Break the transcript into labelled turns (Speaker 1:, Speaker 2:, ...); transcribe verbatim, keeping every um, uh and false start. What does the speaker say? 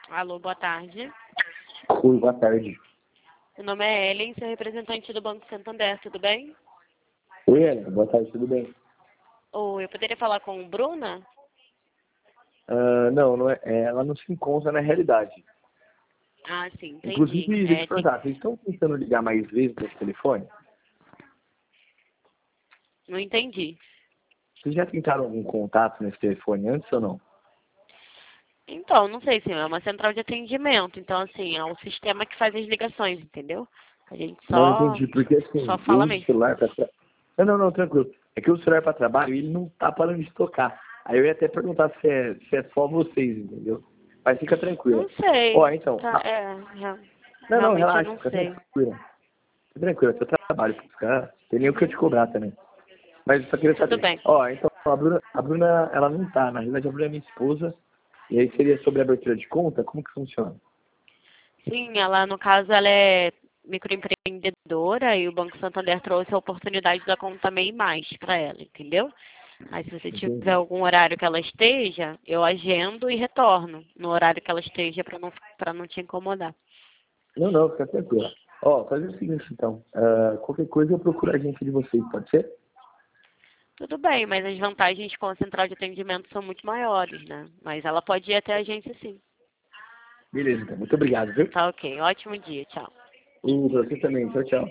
Speaker 1: Alô, boa tarde.
Speaker 2: Oi, boa tarde.
Speaker 1: Meu nome é Ellen, sou representante do Banco Santander, tudo bem?
Speaker 2: Oi, Ellen, boa tarde, tudo bem?
Speaker 1: Ou eu poderia falar com Bruna?
Speaker 2: Ah, não, não é, é, ela não se encontra na realidade.
Speaker 1: Ah, sim, entendi.
Speaker 2: Inclusive, deixa eu
Speaker 1: É,
Speaker 2: te
Speaker 1: tem-
Speaker 2: perguntar, vocês estão tentando ligar mais vezes nesse telefone?
Speaker 1: Não entendi.
Speaker 2: Vocês já tentaram algum contato nesse telefone antes ou não?
Speaker 1: Então, não sei se é uma central de atendimento. Então, assim, é o sistema que faz as ligações, entendeu? A gente
Speaker 2: Não
Speaker 1: só,
Speaker 2: entendi, porque
Speaker 1: só
Speaker 2: assim, eu
Speaker 1: fala
Speaker 2: uso o
Speaker 1: mesmo.
Speaker 2: celular para tra... Não, não, não, tranquilo. É que eu uso o celular para trabalho e ele não tá parando de tocar. Aí eu ia até perguntar se é, se é só vocês, entendeu? Mas fica tranquila.
Speaker 1: Não
Speaker 2: Ó,
Speaker 1: sei.
Speaker 2: então,
Speaker 1: Tá,
Speaker 2: a-
Speaker 1: é, rea-
Speaker 2: não, não,
Speaker 1: realmente eu
Speaker 2: relaxa,
Speaker 1: não
Speaker 2: fica
Speaker 1: sei.
Speaker 2: tranquila. Fica tranquila, é seu trabalho, fica... tem nem o que eu
Speaker 1: Uhum.
Speaker 2: te cobrar também. Mas eu só queria
Speaker 1: Tudo
Speaker 2: saber.
Speaker 1: bem.
Speaker 2: Ó, então a Bruna, a Bruna, ela não tá, na realidade a Bruna é minha esposa. E aí seria sobre a abertura de conta? Como que funciona?
Speaker 1: Sim, ela, no caso, ela é microempreendedora e o Banco Santander trouxe a oportunidade da conta MEI Mais para ela, entendeu? Aí se você tiver
Speaker 2: Entendi.
Speaker 1: algum horário que ela esteja, eu agendo e retorno no horário que ela esteja para não, para não te incomodar.
Speaker 2: Não, não, fica tranquila. Ó, fazer o seguinte então. ah, qualquer coisa eu procuro a agência de vocês, pode ser?
Speaker 1: Tudo bem, mas as vantagens com a central de atendimento são muito maiores, né? Mas ela pode ir até a agência sim.
Speaker 2: Beleza, então. Muito obrigado, viu?
Speaker 1: Tá ok. Ótimo dia. Tchau.
Speaker 2: E pra você também. Tchau, tchau.